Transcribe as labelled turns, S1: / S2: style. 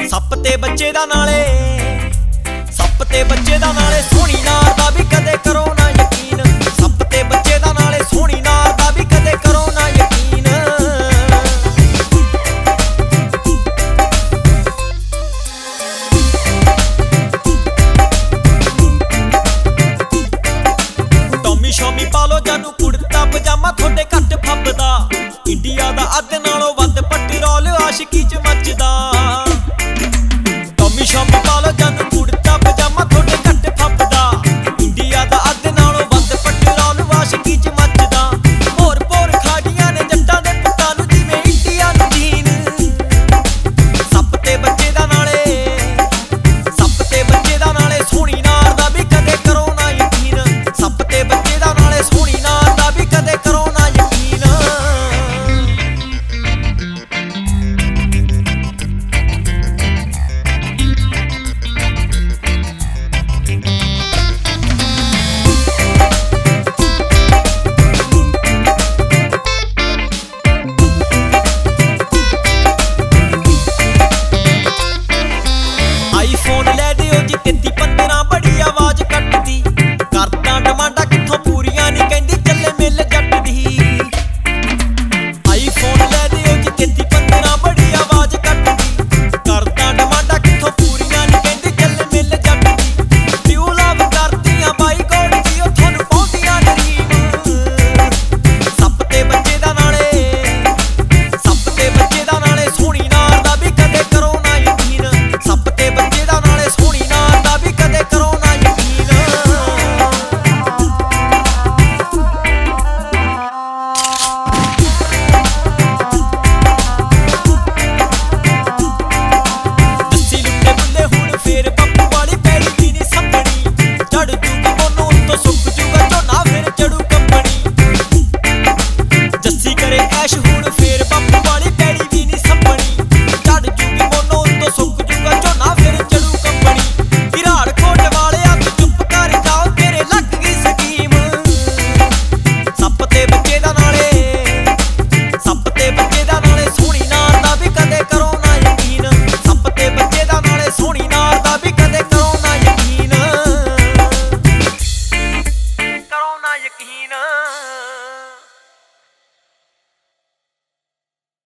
S1: ਸੱਪ ਤੇ ਬੱਚੇ ਦਾ ਨਾਲੇ ਸੋਹਣੀ ਨਾਰ ਦਾ ਵੀ ਕਦੇ ਕਰੋ ਨਾ ਯਕੀਨ। ਸੱਪ ਤੇ ਬੱਚੇ ਦਾ ਨਾਲੇ ਸੋਹਣੀ ਨਾਰ ਦਾ ਵੀ ਕਦੇ ਕਰੋ ਨਾ ਯਕੀਨ। ਟੌਮੀ ਸ਼ੌਮੀ ਪਾਲੋ ਜਾਨੂੰ ਕੁੜਤਾ ਪਜਾਮਾ ਤੁਹਾਡੇ ਘੱਟ ਫੱਬਦਾ। ਇੰਡੀਆ ਦਾ ਅੱਧ ਨਾਲੋਂ ਵੱਧ ਪੈਟਰੋਲ ਆਸ਼ਕੀ ਚ ਮੱਚਦਾ। ਟੌਮੀ ਸ਼ੌਮੀ ਪਾਲੋ ਜਾਨੂੰ ਕੁੜਤਾ ਪਜਾਮਾ ਤੁਹਾਡੇ ਘੱਟ ਫੱਬਦਾ। ਇੰਡੀਆ ਦਾ ਅੱਧ ਨਾਲੋਂ ਵੱਧ ਪੈਟਰੋਲ ਆਸ਼ਕੀ ਚ ਮੱਚਦਾ। ਹੋਰ ਖਾੜੀਆਂ ਨੇ ਜੱਟਾਂ ਦੇ ਪੁੱਤਾਂ ਨੂੰ ਜਿਵੇਂ ਇੰਡੀਆ ਨੂੰ ਦੀਨ। ਸੱਪ ਤੇ ਬੱਚੇ ਦਾ ਨਾਲੇ ਸੋਹਣੀ ਨਾਰ ਦਾ ਵੀ ਕਦੇ ਕਰੋ ਨਾ ਯਕੀਨ। ਸੱਪ ਤੇ ਬੱਚੇ ਦਾ ਨਾਲੇ ਸੋਹਣੀ ਨਾਰ ਦਾ ਵੀ ਕਦੇ ਕਰੋ ਨਾ ਯਕੀਨ। ਆਈਫੋਨ ਲੈ ਦਿਓ ਜੀ 33